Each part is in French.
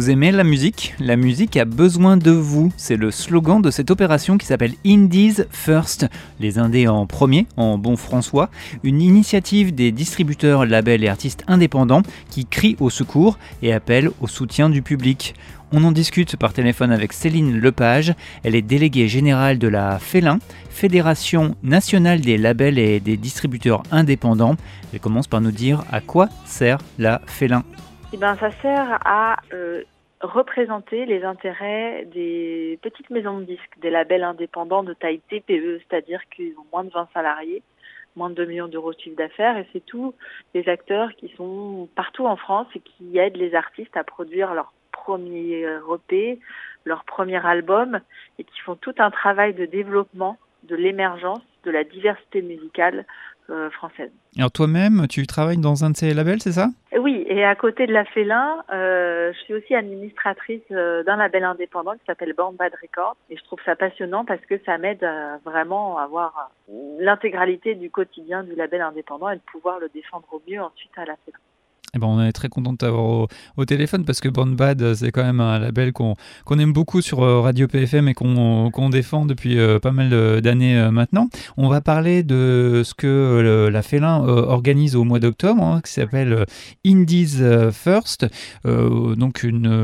Vous aimez la musique ? La musique a besoin de vous. C'est le slogan de cette opération qui s'appelle Indies First. Les indés en premier, en bon françois. Une initiative des distributeurs, labels et artistes indépendants qui crient au secours et appellent au soutien du public. On en discute par téléphone avec Céline Lepage. Elle est déléguée générale de la FELIN, Fédération nationale des labels et des distributeurs indépendants. Elle commence par nous dire à quoi sert la FELIN. Ça sert à représenter les intérêts des petites maisons de disques, des labels indépendants de taille TPE, c'est-à-dire qu'ils ont moins de 20 salariés, moins de 2 millions d'euros de chiffre d'affaires, et c'est tous les acteurs qui sont partout en France et qui aident les artistes à produire leur premier EP, leur premier album, et qui font tout un travail de développement, de l'émergence, de la diversité musicale française. Alors toi-même, tu travailles dans un de ces labels, c'est ça ? Oui, et à côté de la FELIN, je suis aussi administratrice d'un label indépendant qui s'appelle Born Bad Records. Et je trouve ça passionnant parce que ça m'aide à vraiment avoir l'intégralité du quotidien du label indépendant et de pouvoir le défendre au mieux ensuite à la FELIN. On est très content de t'avoir au téléphone parce que Born Bad, c'est quand même un label qu'on aime beaucoup sur Radio PFM et qu'on défend depuis pas mal d'années maintenant. On va parler de ce que la FELIN organise au mois d'octobre, qui s'appelle Indies First, donc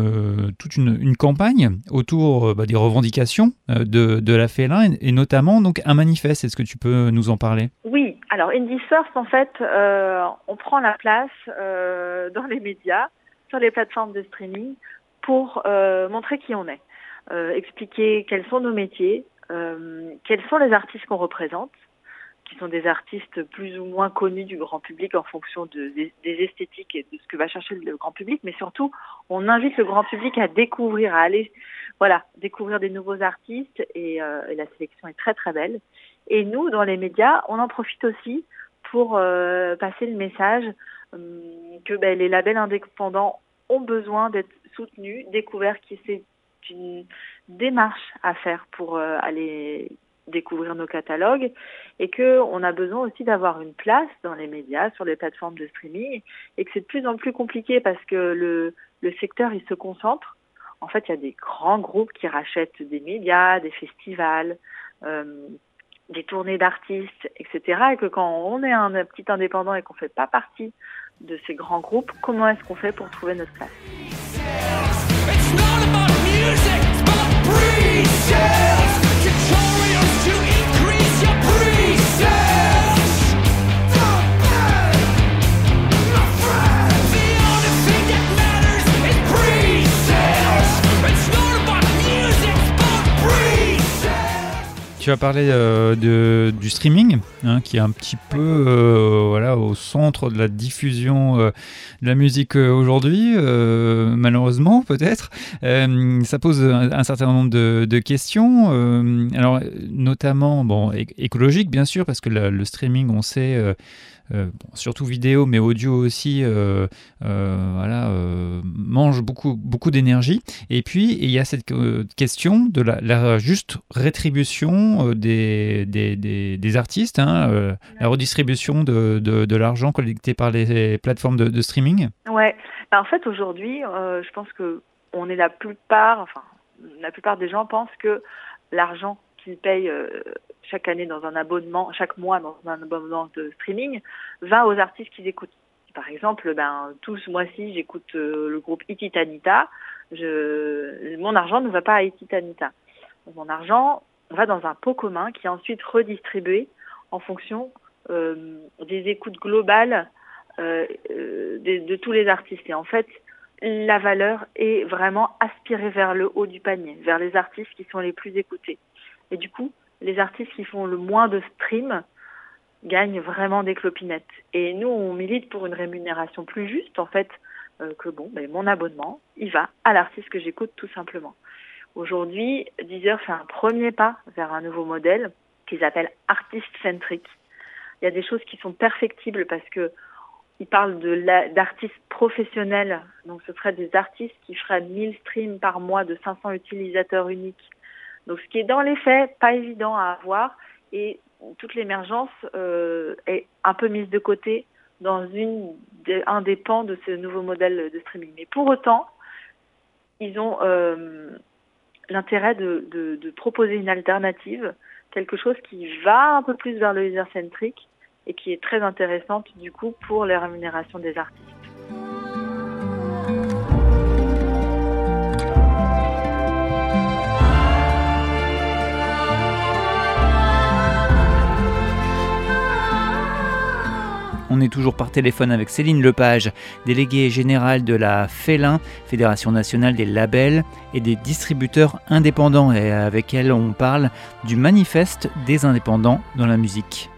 toute une campagne autour des revendications de la FELIN et notamment donc un manifeste. Est-ce que tu peux nous en parler ? Oui, alors Indies First, en fait, on prend la place dans les médias, sur les plateformes de streaming, pour montrer qui on est, expliquer quels sont nos métiers, quels sont les artistes qu'on représente, qui sont des artistes plus ou moins connus du grand public en fonction des esthétiques et de ce que va chercher le grand public, mais surtout, on invite le grand public à découvrir, à aller découvrir des nouveaux artistes, et la sélection est très très belle. Et nous, dans les médias, on en profite aussi pour passer le message que les labels indépendants ont besoin d'être soutenus, découverts, que c'est une démarche à faire pour aller découvrir nos catalogues, et qu'on a besoin aussi d'avoir une place dans les médias, sur les plateformes de streaming, et que c'est de plus en plus compliqué parce que le secteur il se concentre. En fait, il y a des grands groupes qui rachètent des médias, des festivals, des tournées d'artistes, etc. Et que quand on est un petit indépendant et qu'on ne fait pas partie de ces grands groupes, comment est-ce qu'on fait pour trouver notre place ? Tu as parlé du streaming, qui est un petit peu au centre de la diffusion de la musique aujourd'hui, malheureusement peut-être. Ça pose un certain nombre de questions, alors notamment écologique bien sûr, parce que le streaming, on sait, surtout vidéo mais audio aussi, mange beaucoup d'énergie. Et puis il y a cette question de la juste rétribution des artistes, la redistribution de l'argent collecté par les plateformes de streaming. Ouais, en fait aujourd'hui, je pense que la plupart des gens pensent que l'argent qu'ils payent chaque année dans un abonnement, chaque mois dans un abonnement de streaming, va aux artistes qu'ils écoutent. Par exemple, tout ce mois-ci, j'écoute le groupe Ititanita. Mon argent ne va pas à Ititanita. Mon argent va dans un pot commun qui est ensuite redistribué en fonction des écoutes globales de tous les artistes. Et en fait, la valeur est vraiment aspirée vers le haut du panier, vers les artistes qui sont les plus écoutés. Et du coup, les artistes qui font le moins de streams gagnent vraiment des clopinettes. Et nous, on milite pour une rémunération plus juste, en fait, que mon abonnement, il va à l'artiste que j'écoute tout simplement. Aujourd'hui, Deezer fait un premier pas vers un nouveau modèle qu'ils appellent artist-centric. Il y a des choses qui sont perfectibles parce que ils parlent d'artistes professionnels, donc ce seraient des artistes qui feraient 1000 streams par mois de 500 utilisateurs uniques. Donc ce qui est dans les faits pas évident à avoir, et toute l'émergence est un peu mise de côté dans un des pans de ce nouveau modèle de streaming. Mais pour autant, ils ont l'intérêt de proposer une alternative, quelque chose qui va un peu plus vers le user-centric et qui est très intéressante du coup pour les rémunérations des artistes. On est toujours par téléphone avec Céline Lepage, déléguée générale de la FELIN, Fédération nationale des labels et des distributeurs indépendants. Et avec elle, on parle du manifeste des indépendants dans la musique.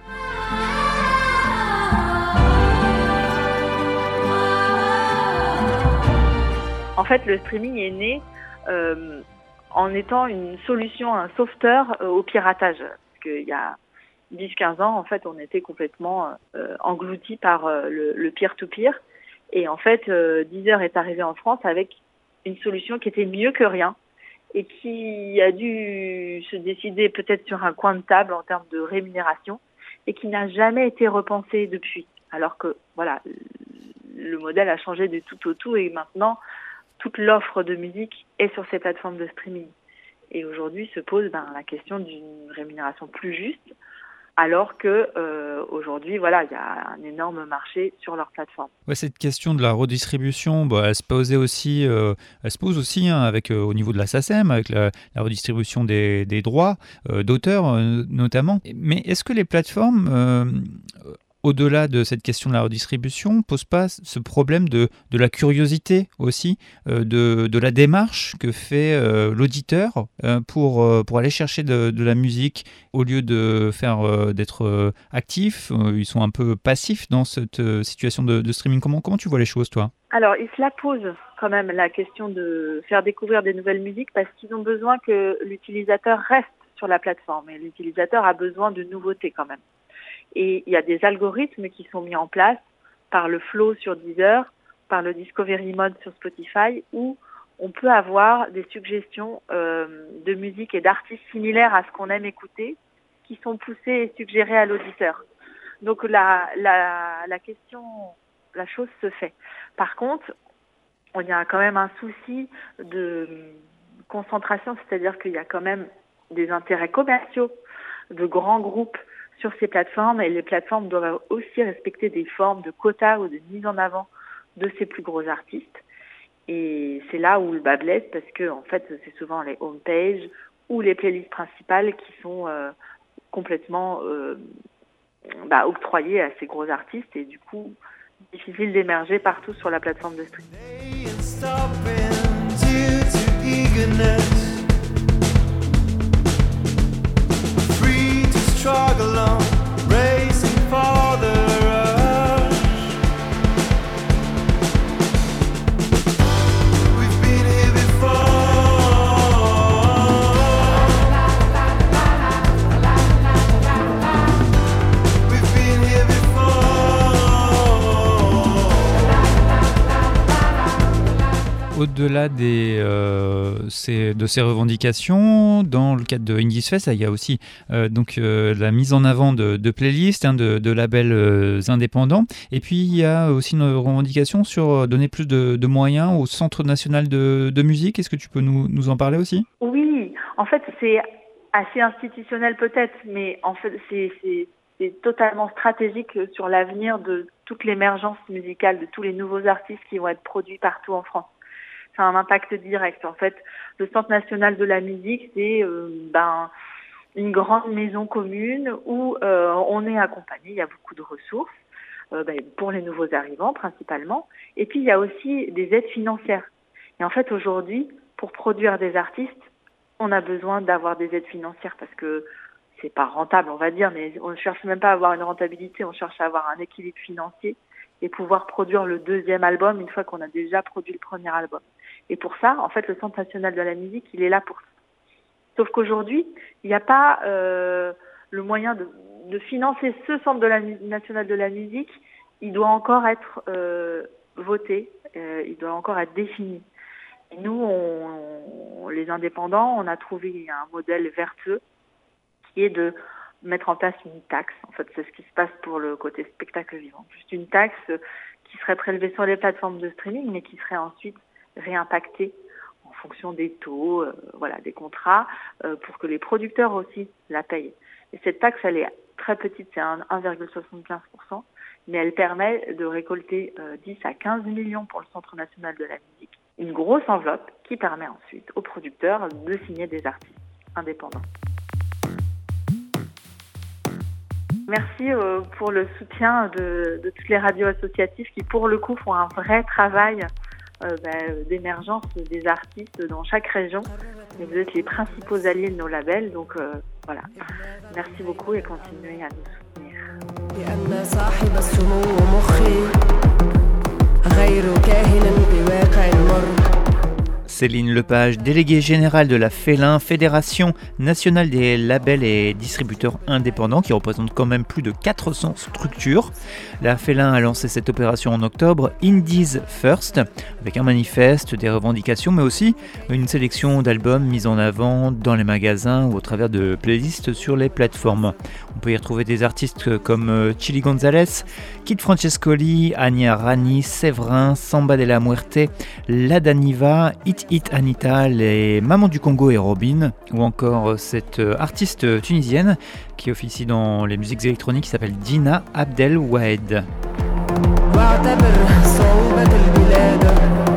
En fait, le streaming est né en étant une solution, un sauveteur au piratage. Parce qu'il y a 10-15 ans, en fait, on était complètement engloutis par le peer-to-peer. Et en fait, Deezer est arrivé en France avec une solution qui était mieux que rien et qui a dû se décider peut-être sur un coin de table en termes de rémunération et qui n'a jamais été repensé depuis. Alors que, voilà, le modèle a changé du tout au tout et maintenant, toute l'offre de musique est sur ces plateformes de streaming. Et aujourd'hui se pose la question d'une rémunération plus juste, alors que aujourd'hui, voilà, il y a un énorme marché sur leur plateforme. Ouais, cette question de la redistribution, elle se pose aussi, avec au niveau de la SACEM, avec la redistribution des droits d'auteur notamment. Mais est-ce que les plateformes au-delà de cette question de la redistribution, ne pose pas ce problème de la curiosité aussi, de la démarche que fait l'auditeur pour aller chercher de la musique au lieu d'être actif, ils sont un peu passifs dans cette situation de streaming. Comment tu vois les choses, toi ? Alors, ils se la posent quand même, la question de faire découvrir des nouvelles musiques, parce qu'ils ont besoin que l'utilisateur reste sur la plateforme. Et l'utilisateur a besoin de nouveautés quand même. Et il y a des algorithmes qui sont mis en place par le Flow sur Deezer, par le Discovery Mode sur Spotify, où on peut avoir des suggestions de musique et d'artistes similaires à ce qu'on aime écouter, qui sont poussées et suggérées à l'auditeur. Donc la chose se fait. Par contre, il y a quand même un souci de concentration, c'est-à-dire qu'il y a quand même des intérêts commerciaux de grands groupes sur ces plateformes, et les plateformes doivent aussi respecter des formes de quotas ou de mise en avant de ces plus gros artistes. Et c'est là où le bas blesse, parce que en fait, c'est souvent les homepages ou les playlists principales qui sont complètement octroyées à ces gros artistes, et du coup, difficile d'émerger partout sur la plateforme de streaming. Struggle on, racing for the rush. We've been here before. We've been here before. Au-delà de ces revendications, dans le cadre de Indies Fest, il y a aussi la mise en avant de playlists, de labels indépendants. Et puis, il y a aussi une revendication sur donner plus de moyens au Centre national de musique. Est-ce que tu peux nous en parler aussi ? Oui, en fait, c'est assez institutionnel peut-être, mais en fait, c'est totalement stratégique sur l'avenir de toute l'émergence musicale, de tous les nouveaux artistes qui vont être produits partout en France. Ça a un impact direct. En fait, le Centre national de la musique, c'est une grande maison commune où on est accompagné. Il y a beaucoup de ressources pour les nouveaux arrivants principalement. Et puis, il y a aussi des aides financières. Et en fait, aujourd'hui, pour produire des artistes, on a besoin d'avoir des aides financières parce que c'est pas rentable, on va dire, mais on ne cherche même pas à avoir une rentabilité, on cherche à avoir un équilibre financier et pouvoir produire le deuxième album une fois qu'on a déjà produit le premier album. Et pour ça, en fait, le Centre national de la musique, il est là pour ça. Sauf qu'aujourd'hui, il n'y a pas le moyen de financer ce Centre national de la musique. Il doit encore être voté, il doit encore être défini. Et nous, les indépendants, on a trouvé un modèle vertueux qui est de mettre en place une taxe. En fait, c'est ce qui se passe pour le côté spectacle vivant. Juste une taxe qui serait prélevée sur les plateformes de streaming, mais qui serait ensuite réimpactée en fonction des taux, des contrats, pour que les producteurs aussi la payent. Et cette taxe, elle est très petite, c'est 1,75%, mais elle permet de récolter 10 à 15 millions pour le Centre national de la musique. Une grosse enveloppe qui permet ensuite aux producteurs de signer des artistes indépendants. Merci pour le soutien de toutes les radios associatives qui, pour le coup, font un vrai travail d'émergence des artistes dans chaque région. Et vous êtes les principaux alliés de nos labels, donc voilà. Merci beaucoup et continuez à nous soutenir. Céline Lepage, déléguée générale de la FELIN, Fédération nationale des labels et distributeurs indépendants, qui représente quand même plus de 400 structures. La FELIN a lancé cette opération en octobre, Indies First, avec un manifeste, des revendications, mais aussi une sélection d'albums mis en avant dans les magasins ou au travers de playlists sur les plateformes. On peut y retrouver des artistes comme Chili Gonzalez, Kid Francescoli, Ania Rani, Séverin, Samba de la Muerte, Lada Niva, Hit Anita, les Mamans du Congo et Robin, ou encore cette artiste tunisienne qui officie dans les musiques électroniques qui s'appelle Dina Abdel Wahed.